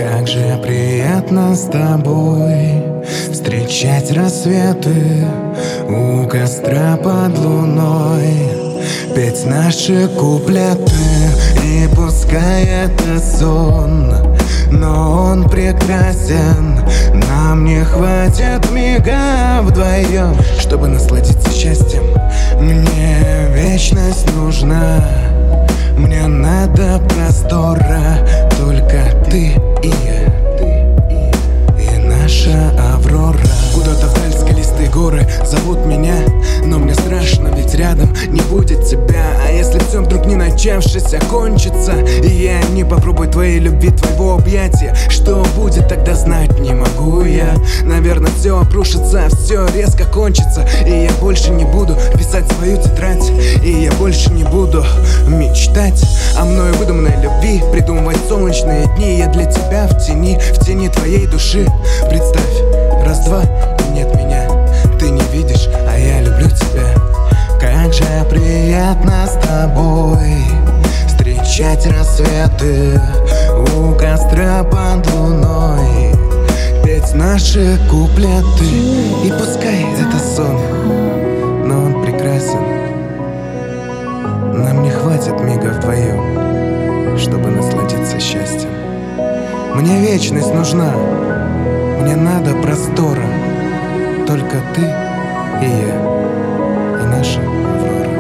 Как же приятно с тобой встречать рассветы у костра под луной, петь наши куплеты. И пускай это сон, но он прекрасен. Нам не хватит мига вдвоем, чтобы насладиться счастьем. Мне вечность нужна, мне надо простора, только ты и я, и наша Аврора. Куда-то вдаль скалистые горы зовут меня, но мне страшно, ведь рядом не будет тебя. А если все вдруг не начавшись окончится, и я не попробую твоей любви, твоего объятия, что будет тогда, знать не могу я. Наверное, все обрушится, все резко кончится, и я больше не буду писать свою тетрадь, и я больше не буду мечтать о мною выдуманной любви, придумывать солнечные дни. Я для тебя в тени твоей души. Представь, раз-два, и нет меня, ты не видишь, а я люблю тебя. Как же приятно с тобой встречать рассветы у костра под луной, петь наши куплеты. И пускай это сон, но он прекрасен. Нам не хватит мига вдвоем, чтобы насладиться счастьем. Мне вечность нужна, мне надо простора, только ты и я, и наша Аврора.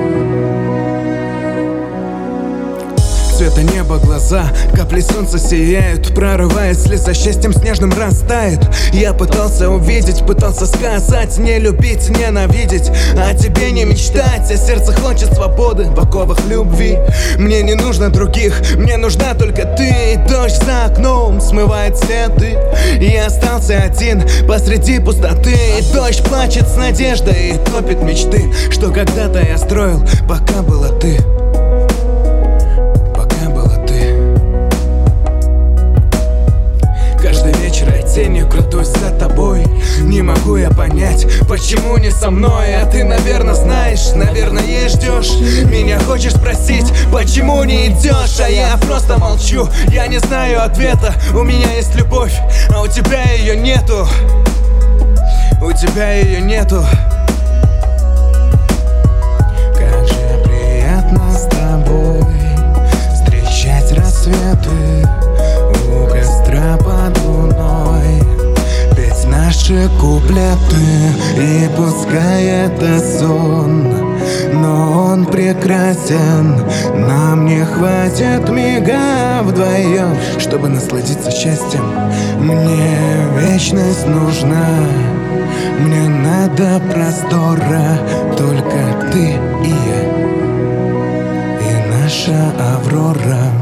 Цвета неба глаза, капли солнца сияют, прорываясь, слеза счастьем снежным растает. Я пытался увидеть, пытался сказать, не любить, ненавидеть, а тебе не мечтать. А сердце хочет свободы в оковах любви. Мне не нужно других, мне нужна только ты. И дождь за окном смывает следы, и я остался один посреди пустоты. И дождь плачет с надеждой и топит мечты, что когда-то я строил, пока была ты. Тенью крадусь за тобой. Не могу я понять, почему не со мной. А ты, наверное, знаешь, наверное, ждешь. Меня хочешь спросить, почему не идешь. А я просто молчу, я не знаю ответа. У меня есть любовь, а у тебя ее нету. У тебя ее нету. Как же приятно с тобой встречать рассветы у костра под луной, петь наши куплеты. И пускай это сон, но он прекрасен. Нам не хватит мига вдвоем, чтобы насладиться счастьем. Мне вечность нужна, мне надо простора, только ты и я, и наша Аврора.